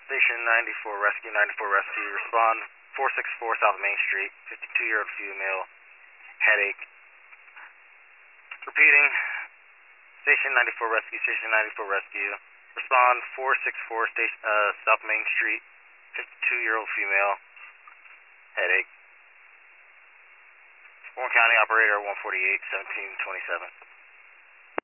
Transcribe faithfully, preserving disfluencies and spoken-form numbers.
Station ninety-four Rescue, ninety-four Rescue, respond four six four South Main Street, fifty-two-year-old female, headache. Repeating, Station ninety-four Rescue, Station ninety-four Rescue, respond four six four station, uh, South Main Street, fifty-two-year-old female, headache. Warren County Operator one forty-eight, seventeen twenty-seven.